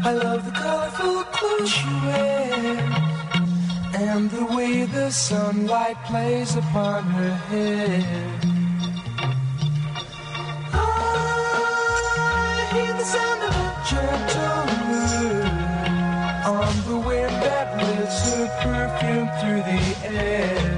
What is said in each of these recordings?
I love the colorful clothes she wears and the way the sunlight plays upon her hair. I hear the sound of a gentle wind on the wind that lifts her perfume through the air.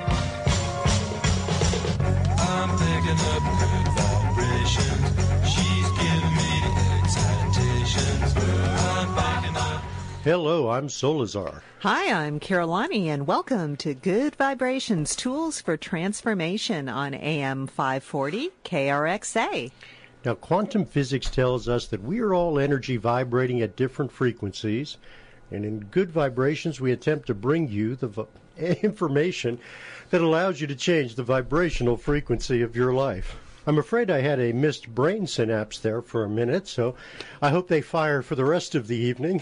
I'm picking up good vibrations. She's giving me excitations. I'm picking up. Hello, I'm Solazar. Hi, I'm Carolani, and welcome to Good Vibrations, Tools for Transformation on AM 540 KRXA. Now, quantum physics tells us that we are all energy vibrating at different frequencies, and in Good Vibrations, we attempt to bring you the information that allows you to change the vibrational frequency of your life. I'm afraid I had a missed brain synapse there for a minute, so I hope they fire for the rest of the evening.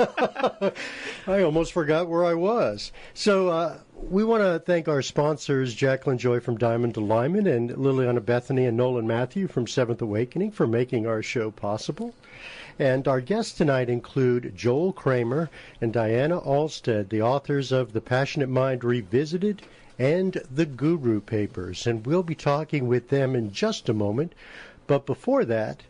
I almost forgot where I was. So we want to thank our sponsors, Jacqueline Joy from Diamond to Lyman and Liliana Bethany and Nolan Matthew from Seventh Awakening for making our show possible. And our guests tonight include Joel Kramer and Diana Alstead, the authors of The Passionate Mind Revisited and The Guru Papers. And we'll be talking with them in just a moment. But before that,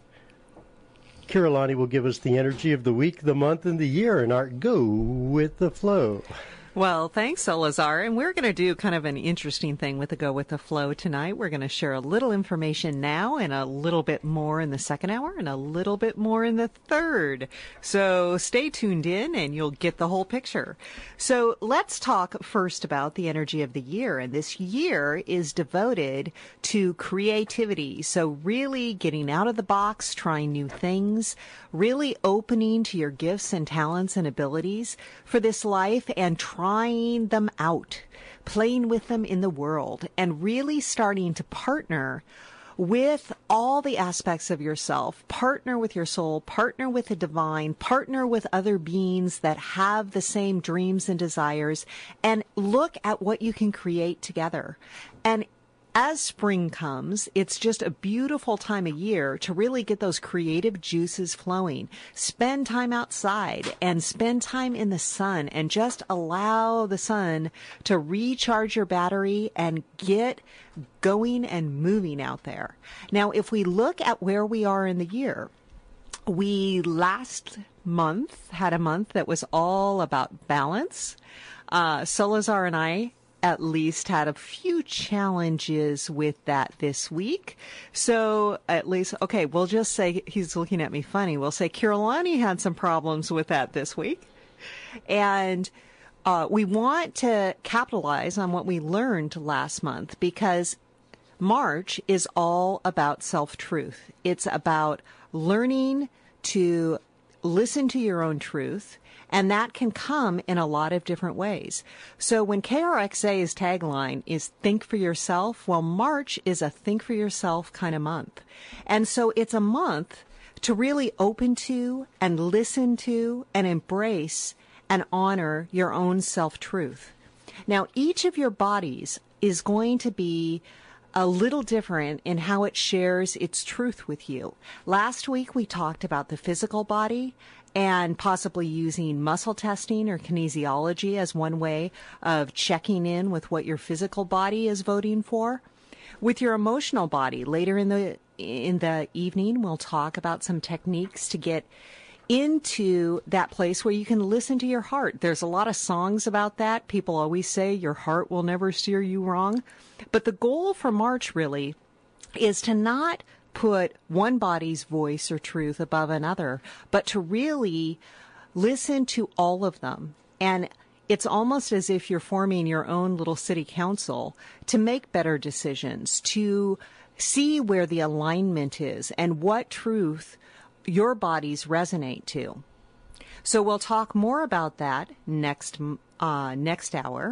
Carolani will give us the energy of the week, the month, and the year in our Go With the Flow. Well, thanks, Solazar. And we're going to do kind of an interesting thing with the Go With the Flow tonight. We're going to share a little information now and a little bit more in the second hour and a little bit more in the third. So stay tuned in and you'll get the whole picture. So let's talk first about the energy of the year. And this year is devoted to creativity. So really getting out of the box, trying new things, really opening to your gifts and talents and abilities for this life and trying them out, playing with them in the world, and really starting to partner with all the aspects of yourself, partner with your soul, partner with the divine, partner with other beings that have the same dreams and desires, and look at what you can create together. And as spring comes, it's just a beautiful time of year to really get those creative juices flowing. Spend time outside and spend time in the sun and just allow the sun to recharge your battery and get going and moving out there. Now, if we look at where we are in the year, we last month had a month that was all about balance. Solazar and I at least had a few challenges with that this week. So at least, okay, we'll just say, he's looking at me funny. We'll say Carolani had some problems with that this week. And we want to capitalize on what we learned last month because March is all about self-truth. It's about learning to listen to your own truth. And that can come in a lot of different ways. So when KRXA's tagline is think for yourself, well, March is a think for yourself kind of month. And so it's a month to really open to and listen to and embrace and honor your own self-truth. Now, each of your bodies is going to be a little different in how it shares its truth with you. Last week, we talked about the physical body and possibly using muscle testing or kinesiology as one way of checking in with what your physical body is voting for. With your emotional body, later in the evening, we'll talk about some techniques to get into that place where you can listen to your heart. There's a lot of songs about that. People always say your heart will never steer you wrong. But the goal for March really is to not put one body's voice or truth above another, but to really listen to all of them. And it's almost as if you're forming your own little city council to make better decisions, to see where the alignment is and what truth your bodies resonate to. So we'll talk more about that next hour.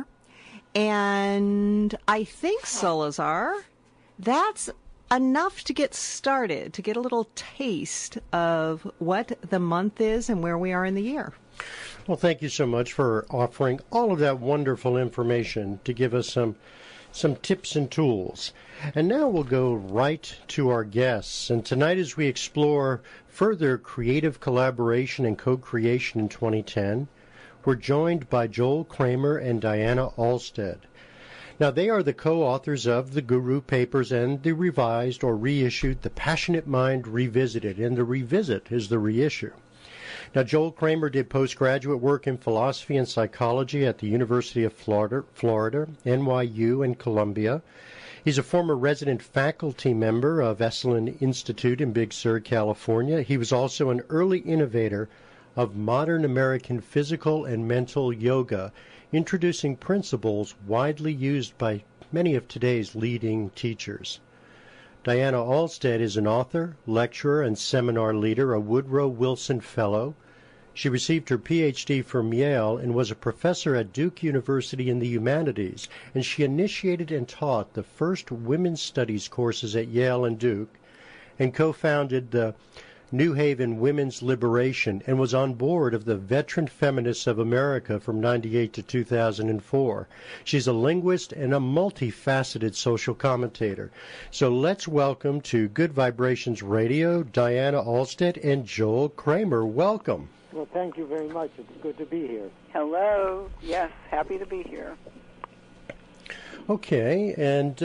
And I think, Solazar, that's enough to get started, to get a little taste of what the month is and where we are in the year. Well, thank you so much for offering all of that wonderful information to give us some some tips and tools. And now we'll go right to our guests. And tonight, as we explore further creative collaboration and co-creation in 2010, we're joined by Joel Kramer and Diana Ahlstedt. Now, they are the co-authors of The Guru Papers and the revised or reissued The Passionate Mind Revisited, and the revisit is the reissue. Now, Joel Kramer did postgraduate work in philosophy and psychology at the University of Florida, NYU, and Columbia. He's a former resident faculty member of Esalen Institute in Big Sur, California. He was also an early innovator of modern American physical and mental yoga, introducing principles widely used by many of today's leading teachers. Diana Ahlstedt is an author, lecturer, and seminar leader, a Woodrow Wilson Fellow. She received her Ph.D. from Yale and was a professor at Duke University in the Humanities, and she initiated and taught the first women's studies courses at Yale and Duke, and co-founded the New Haven Women's Liberation, and was on board of the Veteran Feminists of America from 1998 to 2004. She's a linguist and a multifaceted social commentator. So let's welcome to Good Vibrations Radio, Diana Ahlstedt and Joel Kramer. Welcome. Well, thank you very much. It's good to be here. Hello. Yes, happy to be here. Okay, and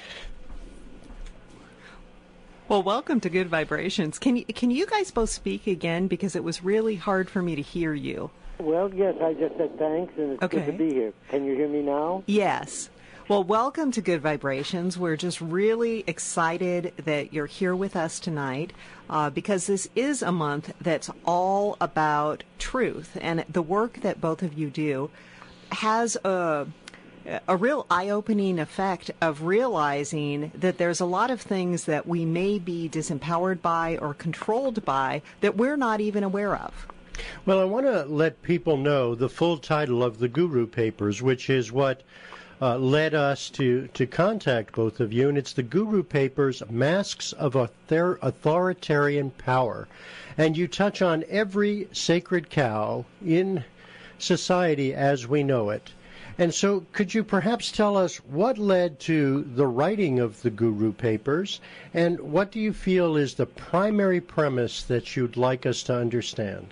well, welcome to Good Vibrations. Can you guys both speak again, because it was really hard for me to hear you? Well, yes, I just said thanks, and it's good to be here. Can you hear me now? Yes. Well, welcome to Good Vibrations. We're just really excited that you're here with us tonight, because this is a month that's all about truth, and the work that both of you do has a real eye-opening effect of realizing that there's a lot of things that we may be disempowered by or controlled by that we're not even aware of. Well, I want to let people know the full title of the Guru Papers, which is what led us to contact both of you, and it's the Guru Papers, Masks of Authoritarian Power. And you touch on every sacred cow in society as we know it. And so could you perhaps tell us what led to the writing of the Guru Papers, and what do you feel is the primary premise that you'd like us to understand?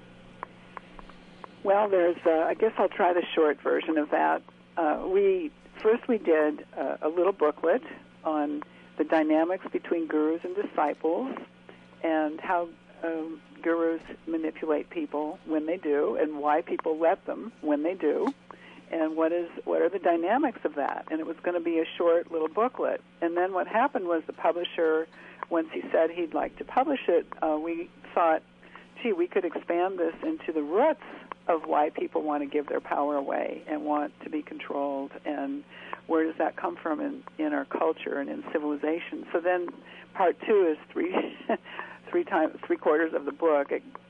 Well, I guess I'll try the short version of that. We did a little booklet on the dynamics between gurus and disciples, and how gurus manipulate people when they do, and why people let them when they do. And what are the dynamics of that? And it was going to be a short little booklet. And then what happened was the publisher, once he said he'd like to publish it, we thought, gee, we could expand this into the roots of why people want to give their power away and want to be controlled, and where does that come from in our culture and in civilization. So then part two is three quarters of the book.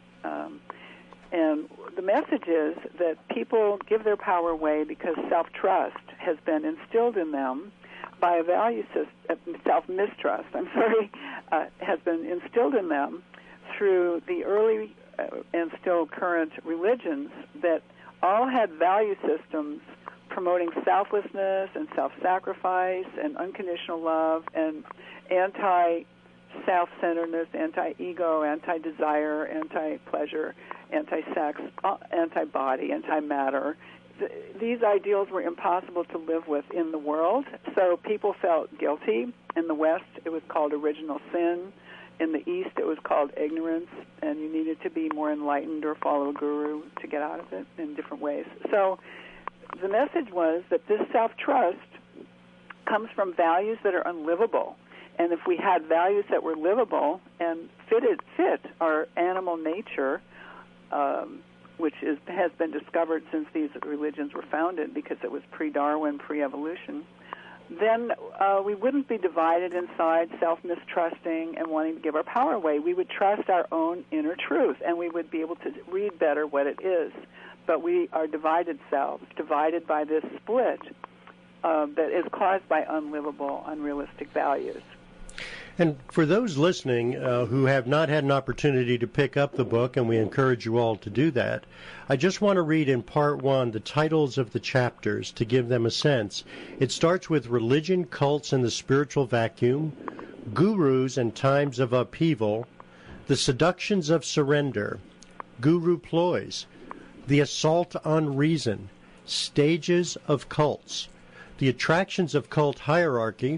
And the message is that people give their power away because self-trust has been instilled in them by a value system, self-mistrust, has been instilled in them through the early and still current religions that all had value systems promoting selflessness and self-sacrifice and unconditional love and anti-self-centeredness, anti-ego, anti-desire, anti-pleasure, anti-sex, anti-body, anti-matter. These ideals were impossible to live with in the world, so people felt guilty. In the West, it was called original sin. In the East, it was called ignorance, and you needed to be more enlightened or follow a guru to get out of it in different ways. So the message was that this self-trust comes from values that are unlivable. And if we had values that were livable and fit our animal nature, which has been discovered since these religions were founded, because it was pre-Darwin, pre-evolution, then we wouldn't be divided inside, self-mistrusting and wanting to give our power away. We would trust our own inner truth, and we would be able to read better what it is. But we are divided selves, divided by this split that is caused by unlivable, unrealistic values. And for those listening who have not had an opportunity to pick up the book, and we encourage you all to do that, I just want to read in part one the titles of the chapters to give them a sense. It starts with Religion, Cults, and the Spiritual Vacuum, Gurus and Times of Upheaval, The Seductions of Surrender, Guru Ploys, The Assault on Reason, Stages of Cults, The Attractions of Cult Hierarchy,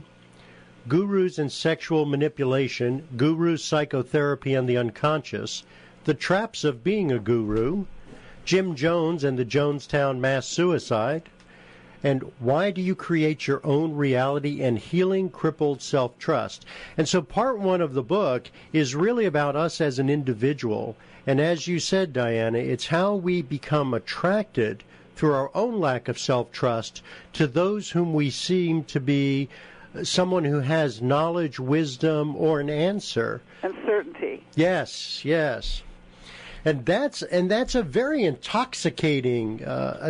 Gurus and Sexual Manipulation, Gurus, Psychotherapy, and the Unconscious, The Traps of Being a Guru, Jim Jones and the Jonestown Mass Suicide, and Why Do You Create Your Own Reality and Healing Crippled Self-Trust. And so part one of the book is really about us as an individual. And as you said, Diana, it's how we become attracted through our own lack of self-trust to those whom we seem to be someone who has knowledge, wisdom, or an answer. And certainty. Yes, yes. And that's a very intoxicating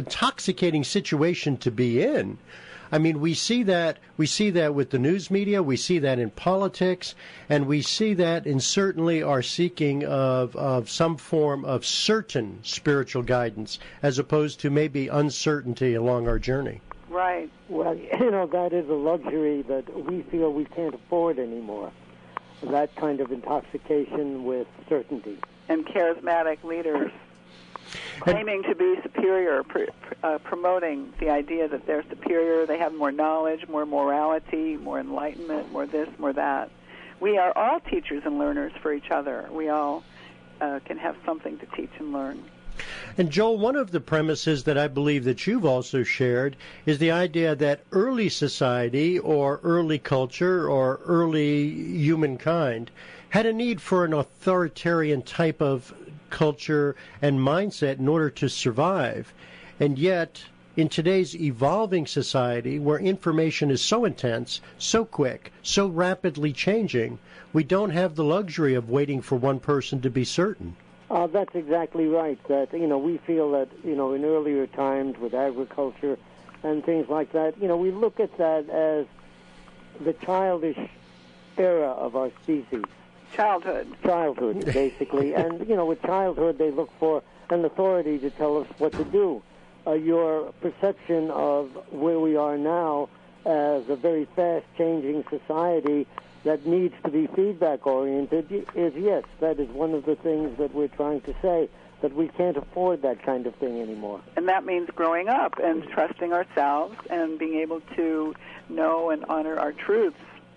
situation to be in. I mean, we see that with the news media, we see that in politics, and we see that in certainly our seeking of some form of certain spiritual guidance, as opposed to maybe uncertainty along our journey. Right. Well, that is a luxury that we feel we can't afford anymore. That kind of intoxication with certainty. And charismatic leaders claiming to be superior, promoting the idea that they're superior, they have more knowledge, more morality, more enlightenment, more this, more that. We are all teachers and learners for each other. We all can have something to teach and learn. And Joel, one of the premises that I believe that you've also shared is the idea that early society or early culture or early humankind had a need for an authoritarian type of culture and mindset in order to survive. And yet, in today's evolving society, where information is so intense, so quick, so rapidly changing, we don't have the luxury of waiting for one person to be certain. That's exactly right. That we feel that in earlier times with agriculture and things like that, we look at that as the childish era of our species. Childhood, basically. And with childhood, they look for an authority to tell us what to do. Your perception of where we are now as a very fast-changing society that needs to be feedback-oriented is, yes, that is one of the things that we're trying to say, that we can't afford that kind of thing anymore. And that means growing up and trusting ourselves and being able to know and honor our truths,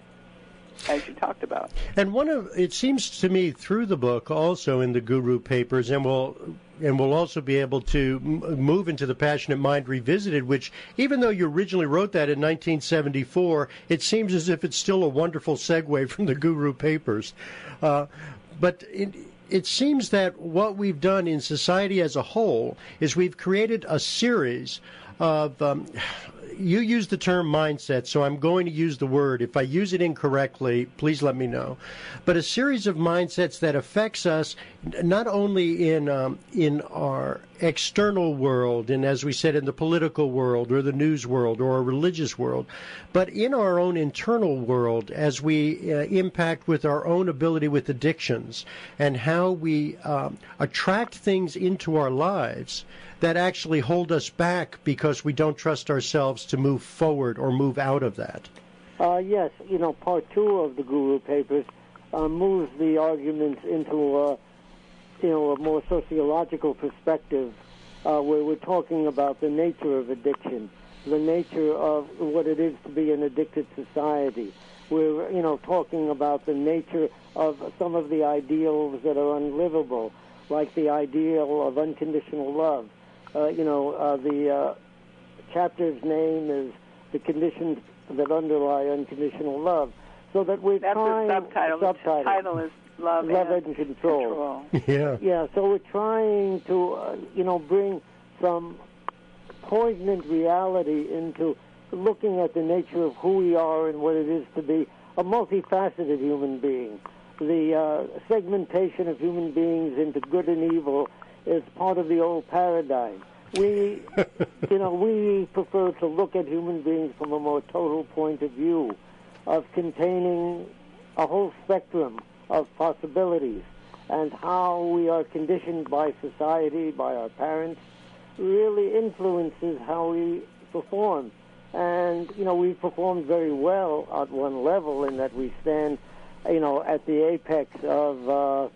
as you talked about. And it seems to me through the book, also in the Guru Papers, and we'll also be able to move into the Passionate Mind Revisited, which, even though you originally wrote that in 1974, it seems as if it's still a wonderful segue from the Guru Papers. But it seems that what we've done in society as a whole is we've created a series of you use the term mindset, so I'm going to use the word. If I use it incorrectly, please let me know. But a series of mindsets that affects us not only in our external world, and as we said, in the political world or the news world or a religious world, but in our own internal world as we impact with our own ability with addictions and how we attract things into our lives that actually hold us back because we don't trust ourselves to move forward or move out of that. Yes, part two of the Guru Papers moves the arguments into a more sociological perspective, where we're talking about the nature of addiction, the nature of what it is to be an addicted society. We're, talking about the nature of some of the ideals that are unlivable, like the ideal of unconditional love. The chapter's name is The Conditions That Underlie Unconditional Love. So that we're trying... That's the subtitle. The title is Love and Control. Yeah, so we're trying to, bring some poignant reality into looking at the nature of who we are and what it is to be a multifaceted human being. The segmentation of human beings into good and evil is part of the old paradigm. We, we prefer to look at human beings from a more total point of view of containing a whole spectrum of possibilities, and how we are conditioned by society, by our parents, really influences how we perform. And, we performed very well at one level in that we stand, at the apex of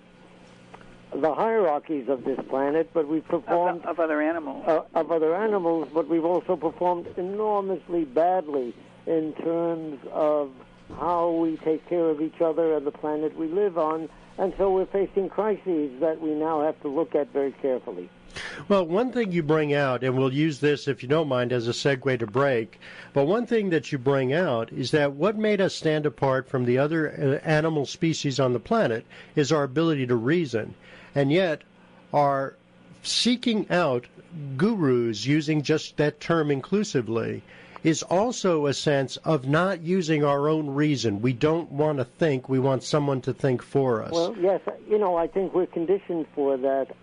the hierarchies of this planet, but we've performed... Of other animals. Of other animals, but we've also performed enormously badly in terms of how we take care of each other and the planet we live on. And so we're facing crises that we now have to look at very carefully. Well, one thing you bring out, and we'll use this, if you don't mind, as a segue to break, but one thing that you bring out is that what made us stand apart from the other animal species on the planet is our ability to reason. And yet, our seeking out gurus, using just that term inclusively, is also a sense of not using our own reason. We don't want to think. We want someone to think for us. Well, yes, I think we're conditioned for that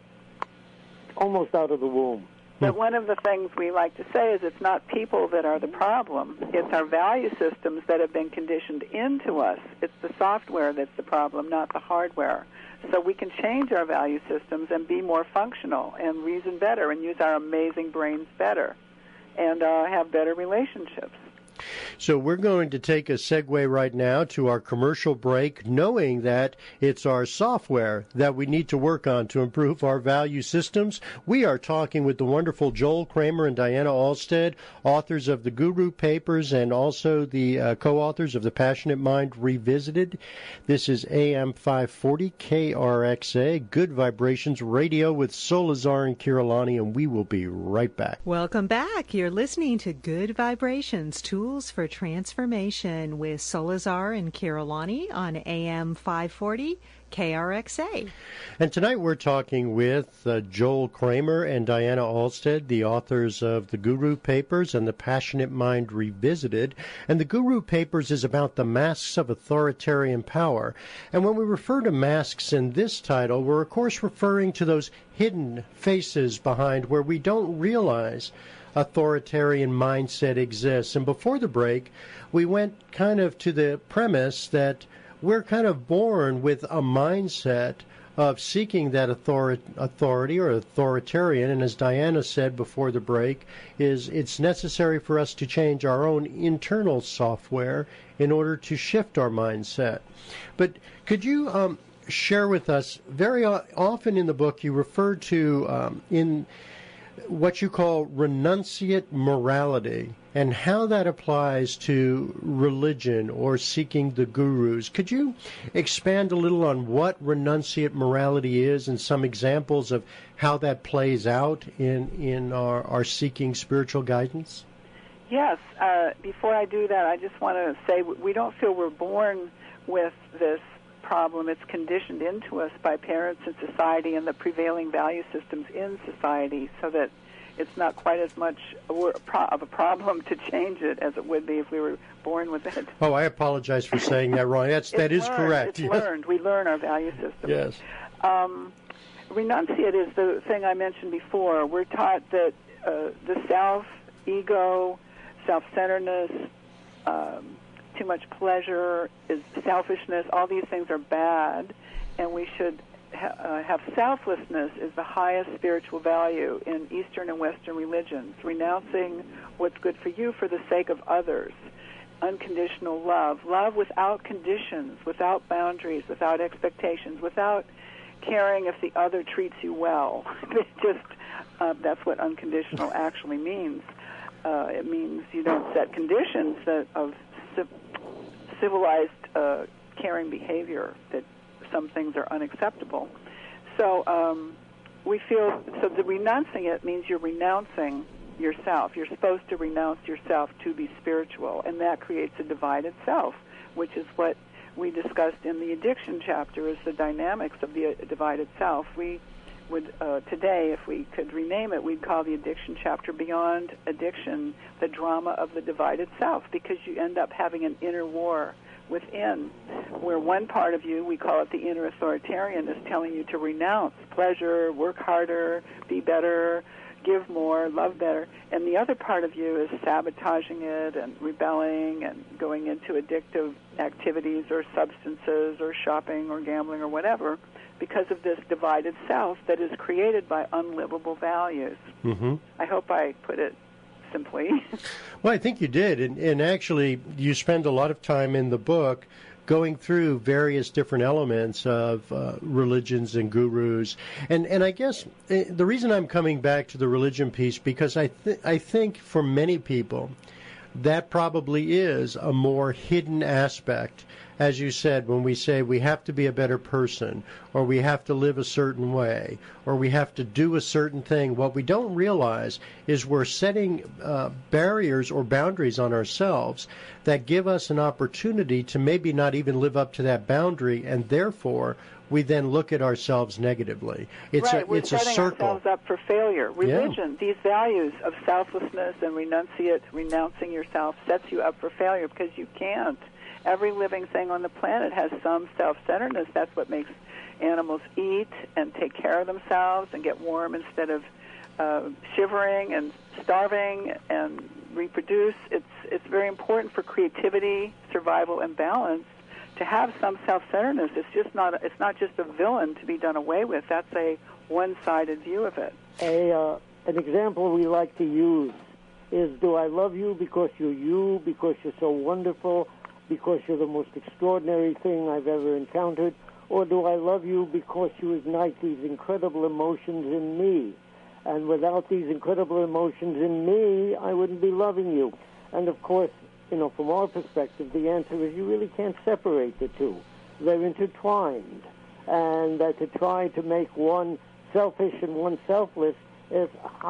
almost out of the womb. But one of the things we like to say is it's not people that are the problem. It's our value systems that have been conditioned into us. It's the software that's the problem, not the hardware. So we can change our value systems and be more functional and reason better and use our amazing brains better and have better relationships. So we're going to take a segue right now to our commercial break, knowing that it's our software that we need to work on to improve our value systems. We are talking with the wonderful Joel Kramer and Diana Alstead, authors of the Guru Papers and also the co-authors of The Passionate Mind Revisited. This is AM 540 KRXA, Good Vibrations Radio with Solazar and Kirillani, and we will be right back. Welcome back. You're listening to Good Vibrations, Tools for Transformation with Solazar and Kirillani on AM 540 KRXA. And tonight we're talking with Joel Kramer and Diana Alstead, the authors of the Guru Papers and The Passionate Mind Revisited. And the Guru Papers is about the masks of authoritarian power. And when we refer to masks in this title, we're of course referring to those hidden faces behind where we don't realize authoritarian mindset exists. And before the break, we went kind of to the premise that we're kind of born with a mindset of seeking that authority or authoritarian. And as Diana said before the break, it's necessary for us to change our own internal software in order to shift our mindset. But could you share with us, very often in the book you refer to in what you call renunciate morality and how that applies to religion or seeking the gurus. Could you expand a little on what renunciate morality is and some examples of how that plays out in our seeking spiritual guidance? Yes. Before I do that, I just want to say we don't feel we're born with this problem. It's conditioned into us by parents and society and the prevailing value systems in society, so that it's not quite as much of a problem to change it as it would be if we were born with it. Oh, I apologize for saying that wrong. That is correct. It's learned. We learn our value system. Yes. Renunciate is the thing I mentioned before. We're taught that the self, ego, self-centeredness, too much pleasure, is selfishness, all these things are bad, and we should have selflessness is the highest spiritual value in Eastern and Western religions, renouncing what's good for you for the sake of others, unconditional love, love without conditions, without boundaries, without expectations, without caring if the other treats you well. That's what unconditional actually means. It means you don't set conditions of civilized caring behavior, that some things are unacceptable. So we feel, so the renouncing it means you're renouncing yourself. You're supposed to renounce yourself to be spiritual, and that creates a divided self, which is what we discussed in the addiction chapter, is the dynamics of the divided self. We would, today, if we could rename it, we'd call the addiction chapter Beyond Addiction, the drama of the divided self, because you end up having an inner war within, where one part of you, we call it the inner authoritarian, is telling you to renounce pleasure, work harder, be better, give more, love better, and the other part of you is sabotaging it and rebelling and going into addictive activities or substances or shopping or gambling or whatever because of this divided self that is created by unlivable values. Mm-hmm. I hope I put it simply. Well, I think you did, and actually you spend a lot of time in the book going through various different elements of religions and gurus. And I guess the reason I'm coming back to the religion piece, because I think for many people, that probably is a more hidden aspect. As you said, when we say we have to be a better person, or we have to live a certain way, or we have to do a certain thing, what we don't realize is we're setting barriers or boundaries on ourselves that give us an opportunity to maybe not even live up to that boundary, and therefore we then look at ourselves negatively. We're it's a setting circle. ourselves up for failure. Religion, these values of selflessness and renouncing yourself sets you up for failure because you can't. Every living thing on the planet has some self-centeredness. That's what makes animals eat and take care of themselves and get warm instead of shivering and starving and reproduce. It's very important for creativity, survival, and balance to have some self-centeredness. It's not just a villain to be done away with. That's a one-sided view of it. An example we like to use is, do I love you because you're you, because you're so wonderful, because you're the most extraordinary thing I've ever encountered, or do I love you because you ignite these incredible emotions in me? And without these incredible emotions in me, I wouldn't be loving you. And of course, from our perspective, the answer is you really can't separate the two. They're intertwined. And to try to make one selfish and one selfless is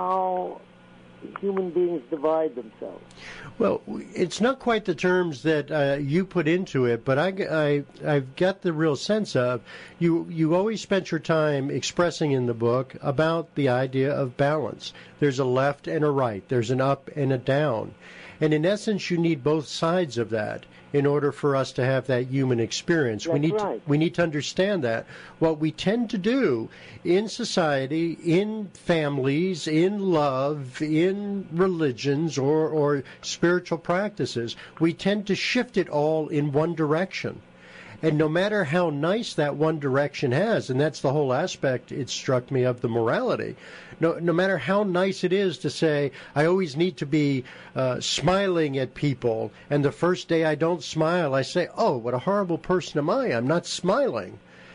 how human beings divide themselves. Well, it's not quite the terms that you put into it, but I've got the real sense of you always spent your time expressing in the book about the idea of balance. There's a left and a right. There's an up and a down. And in essence, you need both sides of that in order for us to have that human experience. That's We need to understand that. What we tend to do in society, in families, in love, in religions or spiritual practices, we tend to shift it all in one direction. And no matter how nice that one direction has, and that's the whole aspect, it struck me, of the morality, no matter how nice it is to say, I always need to be smiling at people, and the first day I don't smile, I say, oh, what a horrible person am I? I'm not smiling.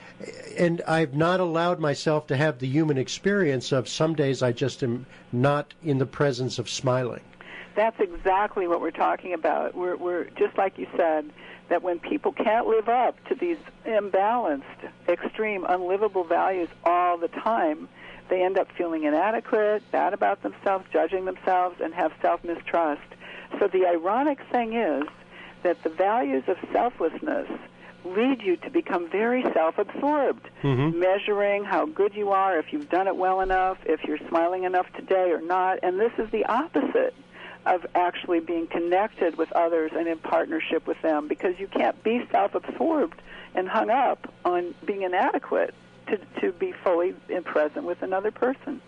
And I've not allowed myself to have the human experience of some days I just am not in the presence of smiling. That's exactly what we're talking about. We're just like you said, that when people can't live up to these imbalanced, extreme, unlivable values all the time, they end up feeling inadequate, bad about themselves, judging themselves, and have self-mistrust. So the ironic thing is that the values of selflessness lead you to become very self-absorbed, measuring how good you are, if you've done it well enough, if you're smiling enough today or not, and this is the opposite of actually being connected with others and in partnership with them, because you can't be self-absorbed and hung up on being inadequate to be fully present with another person.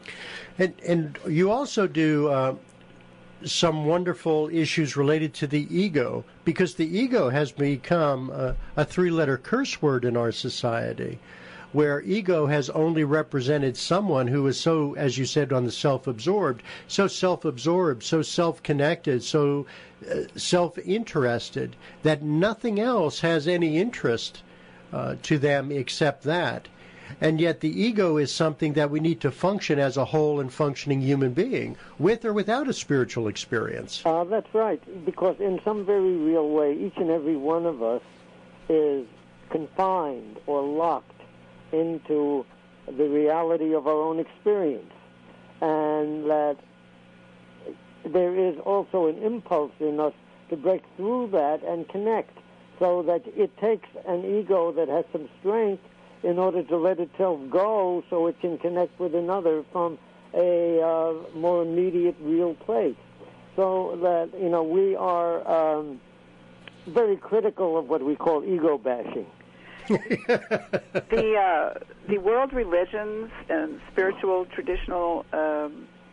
And you also do some wonderful issues related to the ego, because the ego has become a three-letter curse word in our society, where ego has only represented someone who is so, as you said, on the self-absorbed, so self-connected, so self-interested, that nothing else has any interest to them except that. And yet the ego is something that we need to function as a whole and functioning human being, with or without a spiritual experience. That's right, because in some very real way, each and every one of us is confined or locked into the reality of our own experience, and that there is also an impulse in us to break through that and connect, so that it takes an ego that has some strength in order to let itself go so it can connect with another from a more immediate, real place. So that, we are very critical of what we call ego bashing. The world religions and spiritual traditional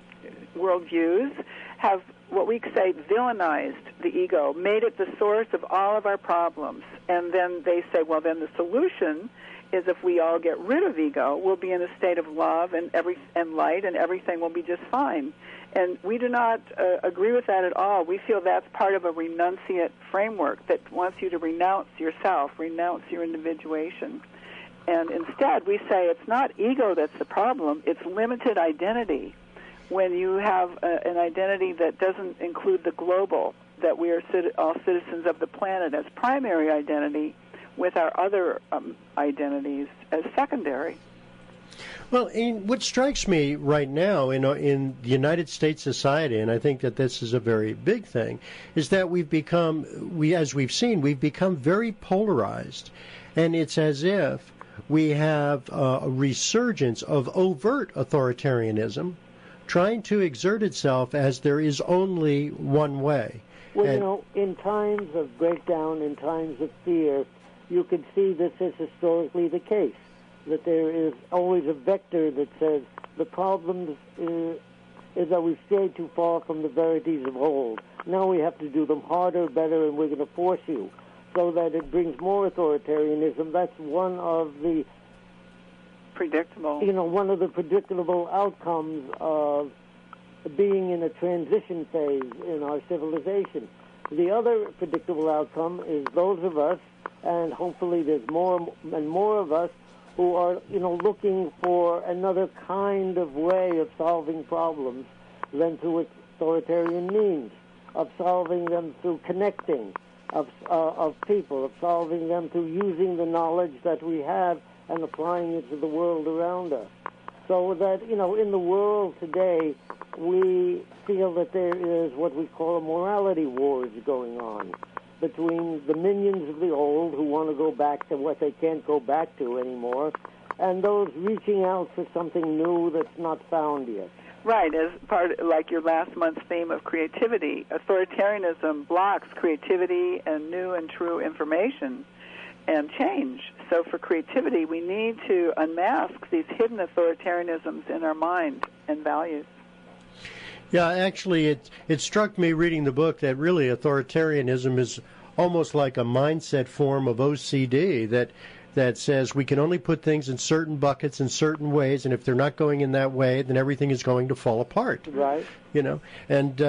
worldviews have what we say villainized the ego, made it the source of all of our problems. And then they say, well, then the solution is if we all get rid of ego, we'll be in a state of love and light, and everything will be just fine. And we do not agree with that at all. We feel that's part of a renunciate framework that wants you to renounce yourself, renounce your individuation. And instead, we say it's not ego that's the problem, it's limited identity. When you have an identity that doesn't include the global, that we are all citizens of the planet as primary identity, with our other identities as secondary. Well, what strikes me right now in the United States society, and I think that this is a very big thing, is that as we've seen, we've become very polarized. And it's as if we have a resurgence of overt authoritarianism trying to exert itself as there is only one way. Well, in times of breakdown, in times of fear, you can see this is historically the case, that there is always a vector that says the problem is that we've strayed too far from the verities of old. Now we have to do them harder, better, and we're going to force you, so that it brings more authoritarianism. That's one of the one of the predictable outcomes of being in a transition phase in our civilization. The other predictable outcome is those of us, and hopefully there's more and more of us, who are, looking for another kind of way of solving problems than through authoritarian means, of solving them through connecting, of people, of solving them through using the knowledge that we have and applying it to the world around us. So that, in the world today, we feel that there is what we call a morality wars going on between the minions of the old who want to go back to what they can't go back to anymore, and those reaching out for something new that's not found yet. Right, as part like your last month's theme of creativity, authoritarianism blocks creativity and new and true information and change. So for creativity, we need to unmask these hidden authoritarianisms in our mind and values. Yeah, actually, it struck me reading the book that really authoritarianism is almost like a mindset form of OCD that says we can only put things in certain buckets in certain ways, and if they're not going in that way, then everything is going to fall apart. Right. And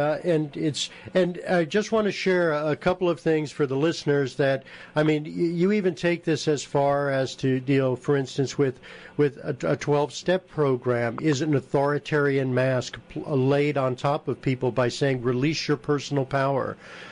I just want to share a couple of things for the listeners that, you even take this as far as to deal, for instance, with a 12-step program is an authoritarian mask laid on top of people by saying, release your personal power.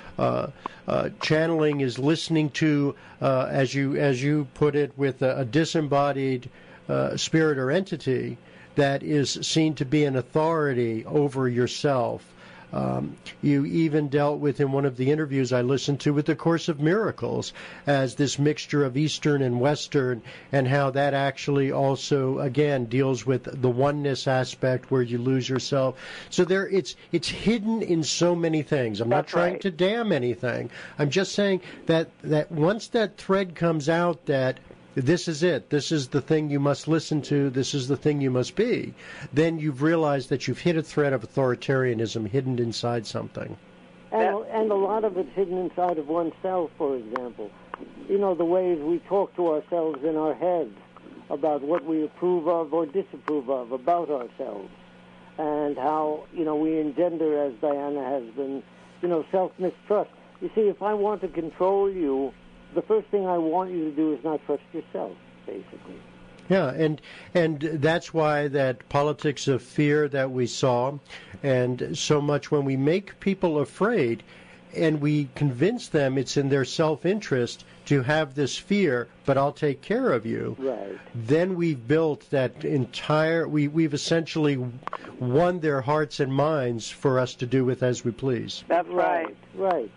Channeling is listening to, as you put it, with a disembodied spirit or entity that is seen to be an authority over yourself. You even dealt with, in one of the interviews I listened to, with the Course of Miracles as this mixture of Eastern and Western, and how that actually also, again, deals with the oneness aspect where you lose yourself. So it's hidden in so many things. I'm not trying to damn anything. I'm just saying that once that thread comes out that this is it, this is the thing you must listen to, this is the thing you must be, then you've realized that you've hit a thread of authoritarianism hidden inside something. And a lot of it's hidden inside of oneself, for example. The ways we talk to ourselves in our heads about what we approve of or disapprove of about ourselves, and how, we engender, as Diana has been, self-mistrust. You see, if I want to control you, the first thing I want you to do is not trust yourself, basically. Yeah, and that's why that politics of fear that we saw, and so much when we make people afraid and we convince them it's in their self-interest to have this fear, but I'll take care of you, right. Then we've built that entire, we've essentially won their hearts and minds for us to do with as we please. That's right. Right.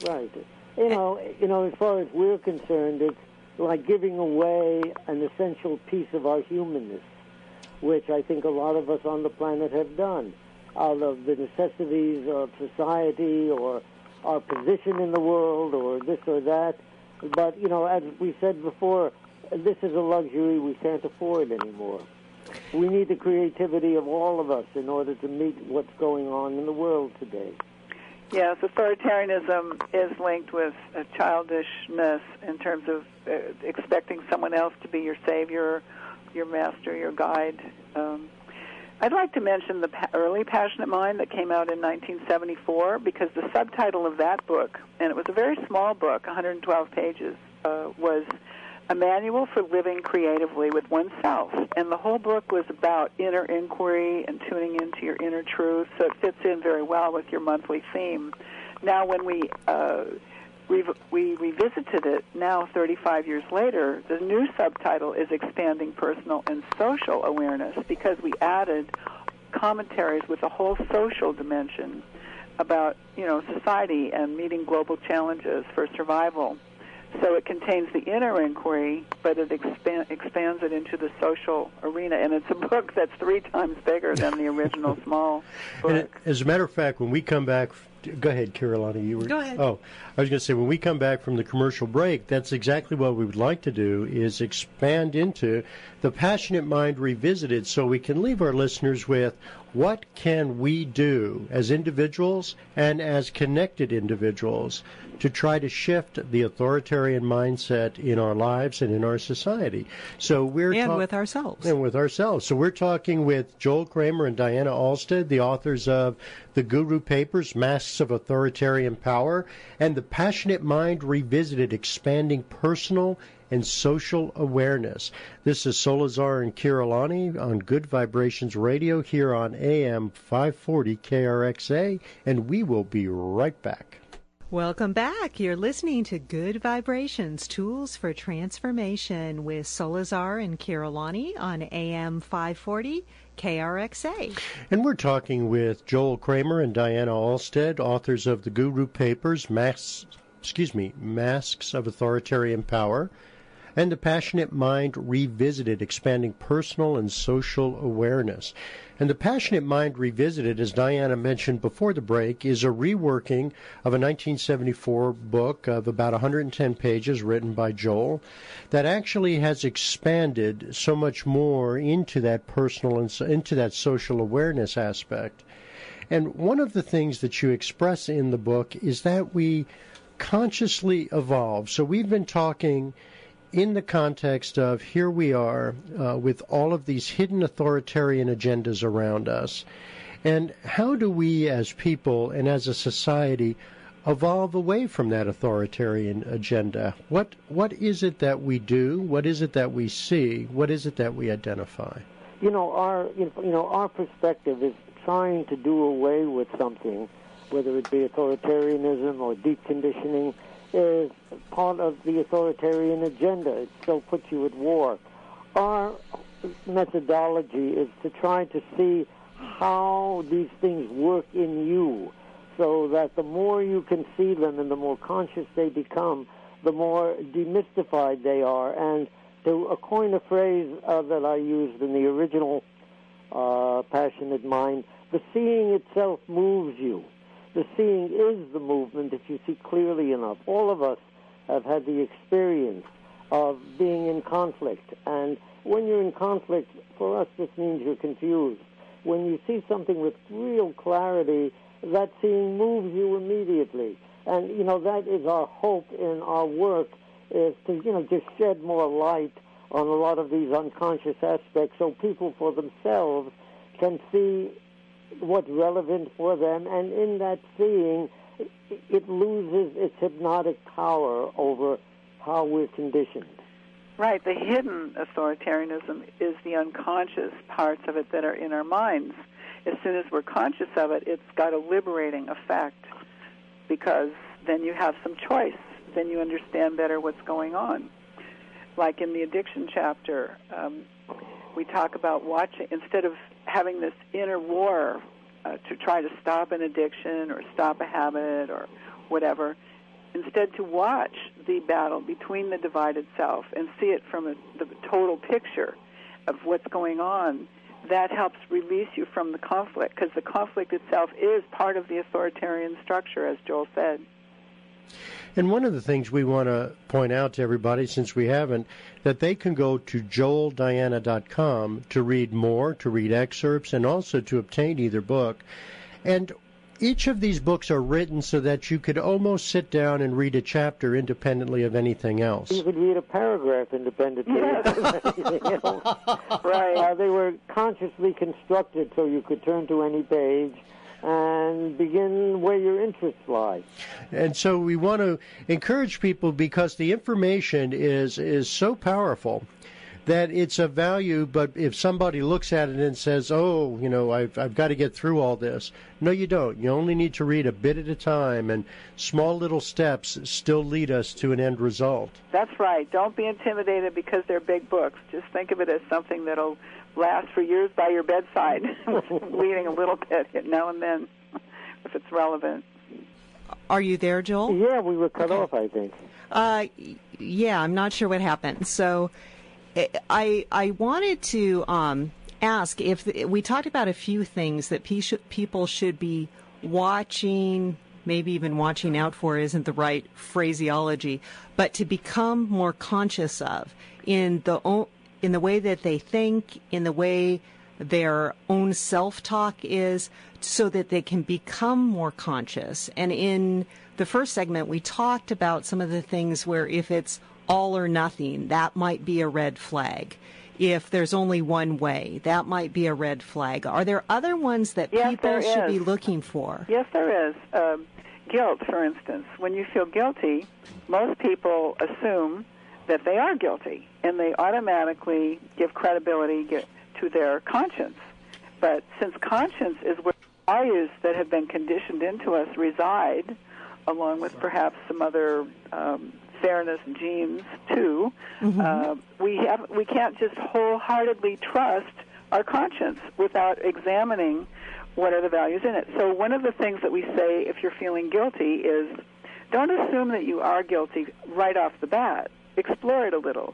As far as we're concerned, it's like giving away an essential piece of our humanness, which I think a lot of us on the planet have done, out of the necessities of society or our position in the world or this or that. But, as we said before, this is a luxury we can't afford anymore. we need the creativity of all of us in order to meet what's going on in the world today. Yes, authoritarianism is linked with childishness in terms of expecting someone else to be your savior, your master, your guide. I'd like to mention the early Passionate Mind that came out in 1974, because the subtitle of that book, and it was a very small book, 112 pages, was A Manual for Living Creatively with Oneself. And the whole book was about inner inquiry and tuning into your inner truth, so it fits in very well with your monthly theme. Now, when we revisited it now 35 years later, the new subtitle is Expanding Personal and Social Awareness, because we added commentaries with a whole social dimension about, society and meeting global challenges for survival. So it contains the inner inquiry, but it expands it into the social arena. And it's a book that's 3 times bigger than the original small book. As a matter of fact, when we come back, go ahead, Carolina. Go ahead. Oh, I was going to say, when we come back from the commercial break, that's exactly what we would like to do, is expand into the Passionate Mind Revisited, so we can leave our listeners with what can we do as individuals and as connected individuals to try to shift the authoritarian mindset in our lives and in our society. So we're with ourselves. And with ourselves. So we're talking with Joel Kramer and Diana Alstead, the authors of The Guru Papers, Masks of Authoritarian Power, and The Passionate Mind Revisited, Expanding Personal and Social Awareness. This is Solazar and Kirillani on Good Vibrations Radio here on AM 540 KRXA, and we will be right back. Welcome back. You're listening to Good Vibrations, Tools for Transformation with Solazar and Kirillani on AM 540 KRXA. And we're talking with Joel Kramer and Diana Alstead, authors of The Guru Papers, Masks of Authoritarian Power, and The Passionate Mind Revisited, Expanding Personal and Social Awareness. And The Passionate Mind Revisited, as Diana mentioned before the break, is a reworking of a 1974 book of about 110 pages written by Joel that actually has expanded so much more into that personal and into that social awareness aspect. And one of the things that you express in the book is that we consciously evolve. So we've been talking in the context of here we are with all of these hidden authoritarian agendas around us. And how do we as people and as a society evolve away from that authoritarian agenda? What is it that we do? What is it that we see? What is it that we identify? Our perspective is trying to do away with something, whether it be authoritarianism or deep conditioning, is part of the authoritarian agenda. It still puts you at war. Our methodology is to try to see how these things work in you, so that the more you can see them and the more conscious they become, the more demystified they are. And to coin a phrase that I used in the original Passionate Mind, the seeing itself moves you. The seeing is the movement if you see clearly enough. All of us have had the experience of being in conflict. And when you're in conflict, for us this means you're confused. When you see something with real clarity, that seeing moves you immediately. And, that is our hope in our work, is to, just shed more light on a lot of these unconscious aspects so people for themselves can see what's relevant for them, and in that seeing, it loses its hypnotic power over how we're conditioned. Right. The hidden authoritarianism is the unconscious parts of it that are in our minds. As soon as we're conscious of it, it's got a liberating effect, because then you have some choice. Then you understand better what's going on. Like in the addiction chapter, we talk about watching, instead of having this inner war to try to stop an addiction or stop a habit or whatever, instead to watch the battle between the divided self and see it from the total picture of what's going on. That helps release you from the conflict, because the conflict itself is part of the authoritarian structure, as Joel said. And one of the things we want to point out to everybody, since we haven't, that they can go to joeldiana.com to read more, to read excerpts, and also to obtain either book. And each of these books are written so that you could almost sit down and read a chapter independently of anything else. You could read a paragraph independently of anything else. Right. They were consciously constructed so you could turn to any page and begin where your interests lie. And so we want to encourage people, because the information is so powerful that it's of value. But if somebody looks at it and says, oh, you know, I've got to get through all this. No, you don't. You only need to read a bit at a time, and small little steps still lead us to an end result. That's right. Don't be intimidated because they're big books. Just think of it as something that'll last for years by your bedside, reading a little bit now and then if it's relevant. Are you there, Joel? Yeah, we were cut off, I think. Yeah, I'm not sure what happened. So I wanted to ask if we talked about a few things that people should be watching, maybe even watching out for isn't the right phraseology, but to become more conscious of in the way that they think, in the way their own self-talk is, so that they can become more conscious. And in the first segment, we talked about some of the things where if it's all or nothing, that might be a red flag. If there's only one way, that might be a red flag. Are there other ones that people should be looking for? Yes, there is. Guilt, for instance. When you feel guilty, most people assume that they are guilty, and they automatically give credibility to their conscience. But since conscience is where values that have been conditioned into us reside, along with perhaps some other fairness genes too, we can't just wholeheartedly trust our conscience without examining what are the values in it. So one of the things that we say if you're feeling guilty is, don't assume that you are guilty right off the bat. Explore it a little.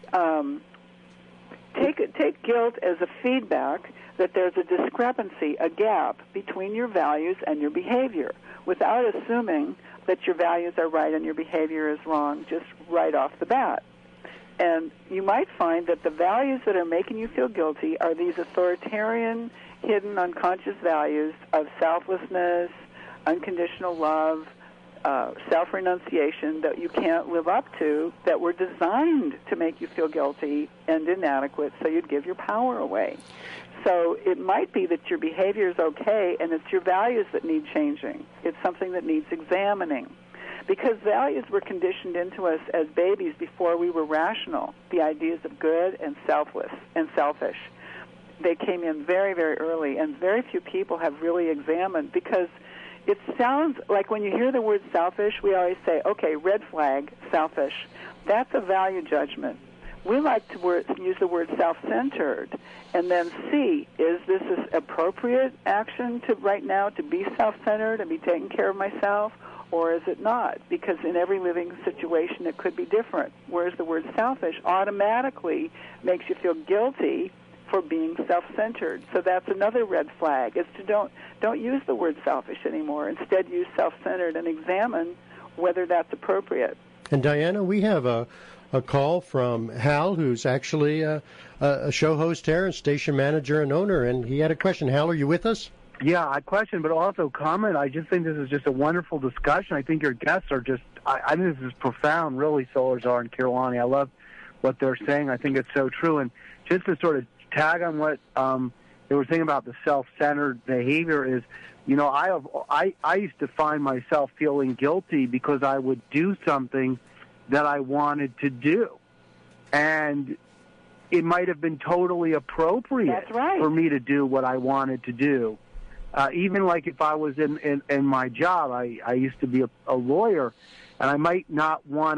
Take guilt as a feedback that there's a discrepancy, a gap between your values and your behavior, without assuming that your values are right and your behavior is wrong just right off the bat. And you might find that the values that are making you feel guilty are these authoritarian, hidden, unconscious values of selflessness, unconditional love, self-renunciation that you can't live up to, that were designed to make you feel guilty and inadequate so you'd give your power away. So it might be that your behavior is okay and it's your values that need changing. It's something that needs examining. Because values were conditioned into us as babies before we were rational, the ideas of good and selfless and selfish. They came in very, very early, and very few people have really examined, because it sounds like when you hear the word selfish, we always say, okay, red flag, selfish. That's a value judgment. We like to use the word self-centered and then see, is this an appropriate action right now to be self-centered and be taking care of myself, or is it not? Because in every living situation it could be different, whereas the word selfish automatically makes you feel guilty for being self-centered. So that's another red flag, is to don't use the word selfish anymore. Instead, use self-centered and examine whether that's appropriate. And Diana, we have a call from Hal, who's actually a show host here and station manager and owner, and he had a question. Hal, are you with us? Yeah, I question, but also comment. I just think this is just a wonderful discussion. I think your guests are just, I think this is profound, really, Salazar and Kirlani. I love what they're saying. I think it's so true. And just to sort of tag on what they were saying about the self-centered behavior is, you know, I used to find myself feeling guilty because I would do something that I wanted to do. And it might have been totally appropriate for me to do what I wanted to do. Even like if I was in my job, I used to be a lawyer, and I might not want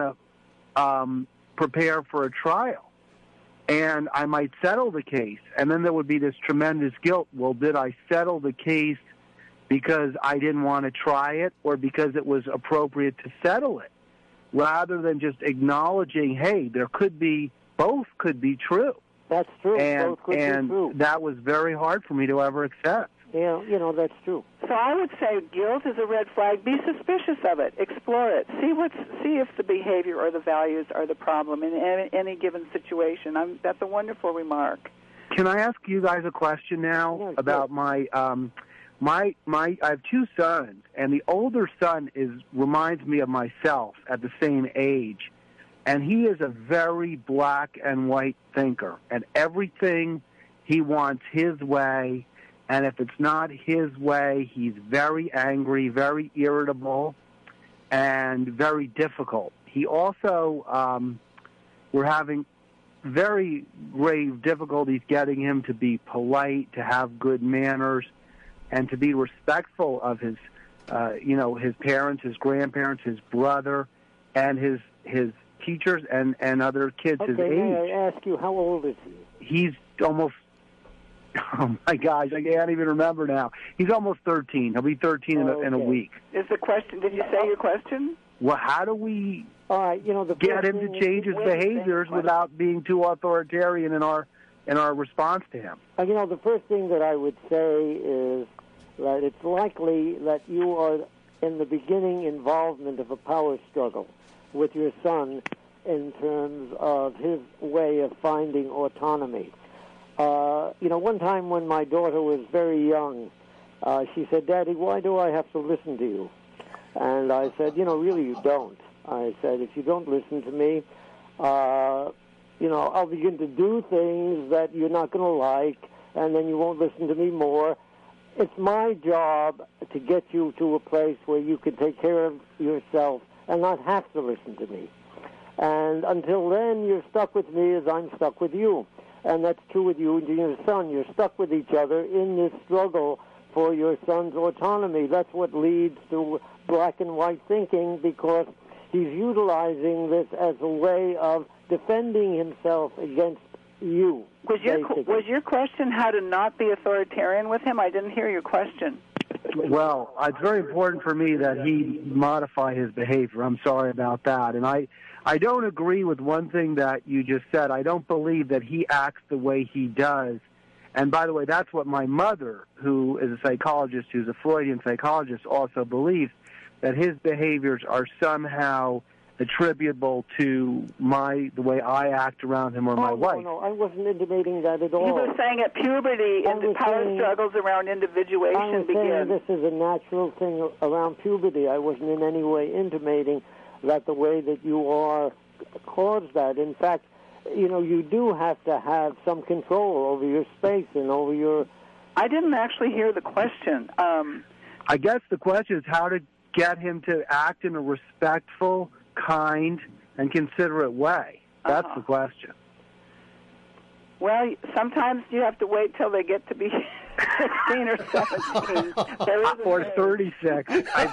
to prepare for a trial. And I might settle the case. And then there would be this tremendous guilt. Well, did I settle the case because I didn't want to try it, or because it was appropriate to settle it? Rather than just acknowledging, hey, both could be true. That's true. And, both could be true. That was very hard for me to ever accept. Yeah, you know, that's true. So I would say guilt is a red flag. Be suspicious of it. Explore it. See if the behavior or the values are the problem in any given situation. That's a wonderful remark. Can I ask you guys a question now about my I have two sons, and the older son reminds me of myself at the same age, and he is a very black and white thinker, and everything he wants his way, and if it's not his way, he's very angry, very irritable, and very difficult. He also, we're having very grave difficulties getting him to be polite, to have good manners, and to be respectful of his, his parents, his grandparents, his brother, and his teachers and other kids his age. May I ask you, how old is he? He's almost, oh my gosh, I can't even remember now. He's almost 13. He'll be 13 in a week. Is the question, did you say your question? Well, how do we the get him to change his behaviors without being too authoritarian in our response to him? The first thing that I would say is that it's likely that you are in the beginning involvement of a power struggle with your son in terms of his way of finding autonomy. One time when my daughter was very young, she said, "Daddy, why do I have to listen to you?" And I said, really you don't. I said, if you don't listen to me, I'll begin to do things that you're not going to like, and then you won't listen to me more. It's my job to get you to a place where you can take care of yourself and not have to listen to me. And until then, you're stuck with me as I'm stuck with you. And that's true with you and your son. You're stuck with each other in this struggle for your son's autonomy. That's what leads to black and white thinking, because he's utilizing this as a way of defending himself against you. Was your question how to not be authoritarian with him? I didn't hear your question. Well, it's very important for me that he modify his behavior. I'm sorry about that. And I don't agree with one thing that you just said. I don't believe that he acts the way he does. And by the way, that's what my mother, who is a psychologist, who's a Freudian psychologist, also believes, that his behaviors are somehow attributable to the way I act around him or my wife. No, I wasn't intimating that at all. You were saying at puberty and the power struggles around individuation begin. I was saying this is a natural thing around puberty. I wasn't in any way intimating that the way that you are caused that. In fact, you do have to have some control over your space and over your... I didn't actually hear the question. I guess the question is how to get him to act in a respectful, kind, and considerate way. That's the question. Well, sometimes you have to wait till they get to be 16 or 17. Or 36, I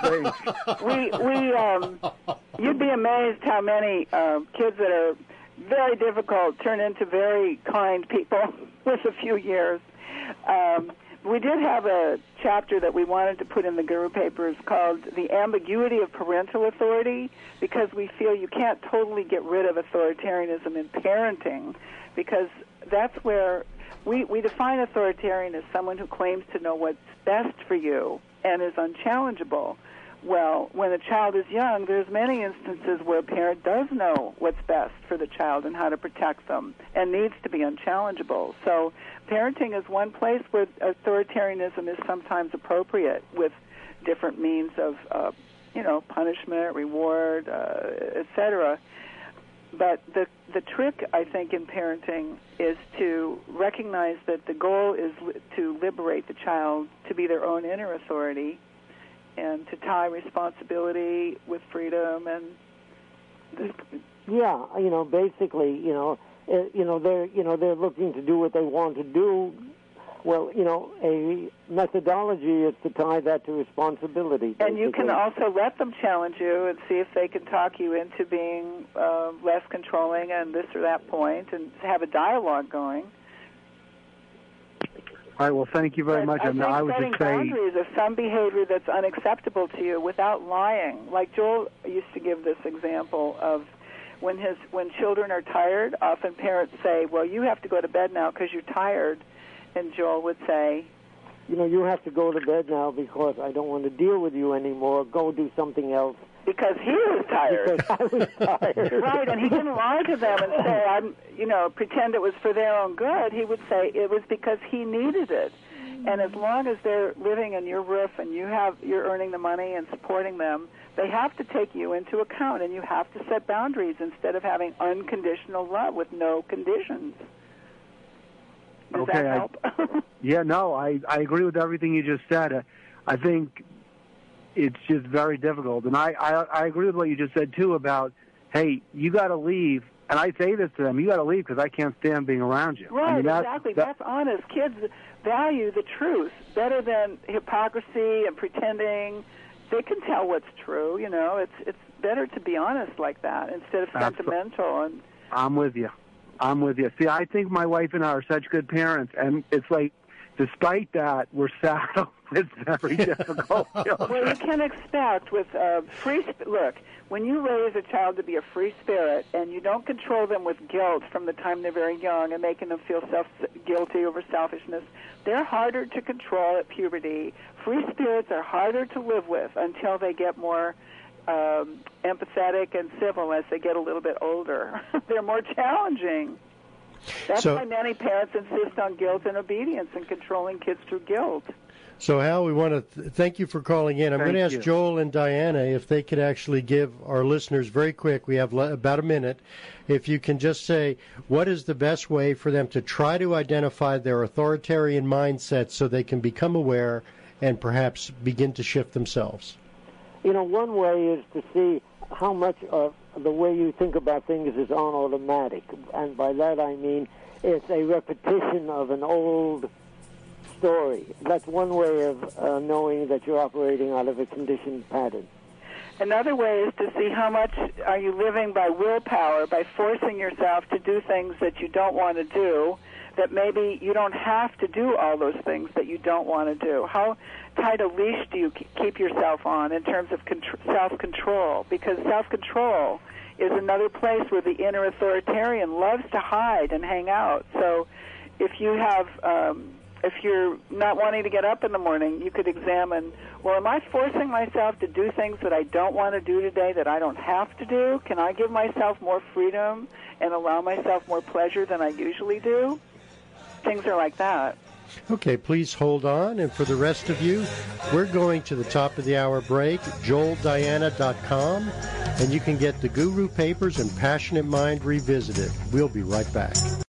think. You'd be amazed how many kids that are very difficult turn into very kind people with a few years. We did have a chapter that we wanted to put in the Guru Papers called The Ambiguity of Parental Authority, because we feel you can't totally get rid of authoritarianism in parenting, because that's where we define authoritarian as someone who claims to know what's best for you and is unchallengeable. Well, when a child is young, there's many instances where a parent does know what's best for the child and how to protect them and needs to be unchallengeable. So parenting is one place where authoritarianism is sometimes appropriate with different means of, punishment, reward, etc. But the trick, I think, in parenting is to recognize that the goal is to liberate the child to be their own inner authority, and to tie responsibility with freedom and basically, they're looking to do what they want to do. Well, a methodology is to tie that to responsibility. Basically. And you can also let them challenge you and see if they can talk you into being less controlling and this or that point, and have a dialogue going. All right, well, thank you very much. I think I would setting just say boundaries of some behavior that's unacceptable to you without lying. Like Joel used to give this example of when children are tired, often parents say, well, you have to go to bed now because you're tired. And Joel would say, you have to go to bed now because I don't want to deal with you anymore. Go do something else. Because he was tired. Because I was tired. Right, and he didn't lie to them and say, pretend it was for their own good. He would say it was because he needed it. And as long as they're living in your roof and you're earning the money and supporting them, they have to take you into account, and you have to set boundaries instead of having unconditional love with no conditions. Does that help? I agree with everything you just said. I think it's just very difficult. And I agree with what you just said, too, about, hey, you got to leave. And I say this to them, you got to leave because I can't stand being around you. Right, exactly. That's honest. Kids value the truth better than hypocrisy and pretending. They can tell what's true, It's better to be honest like that instead of sentimental. And I'm with you. See, I think my wife and I are such good parents, and it's like, despite that, we're saddled with very difficult children. Well, you can expect with look, when you raise a child to be a free spirit and you don't control them with guilt from the time they're very young and making them feel guilty over selfishness, they're harder to control at puberty. Free spirits are harder to live with until they get more empathetic and civil as they get a little bit older. They're more challenging. That's why many parents insist on guilt and obedience and controlling kids through guilt. So, Hal, we want to thank you for calling in. I'm going to ask Joel and Diana if they could actually give our listeners very quick, we have about a minute, if you can just say what is the best way for them to try to identify their authoritarian mindset so they can become aware and perhaps begin to shift themselves. One way is to see how much of the way you think about things is on automatic. And by that I mean it's a repetition of an old story. That's one way of knowing that you're operating out of a conditioned pattern. Another way is to see how much are you living by willpower, by forcing yourself to do things that you don't want to do, that maybe you don't have to do all those things that you don't want to do. How tight a leash do you keep yourself on in terms of self-control? Because self-control is another place where the inner authoritarian loves to hide and hang out. So if you have, if you're not wanting to get up in the morning, you could examine, well, am I forcing myself to do things that I don't want to do today that I don't have to do? Can I give myself more freedom and allow myself more pleasure than I usually do? Things are like that. Okay, please hold on. And for the rest of you, we're going to the top of the hour break, joeldiana.com, and you can get the Guru Papers and Passionate Mind Revisited. We'll be right back.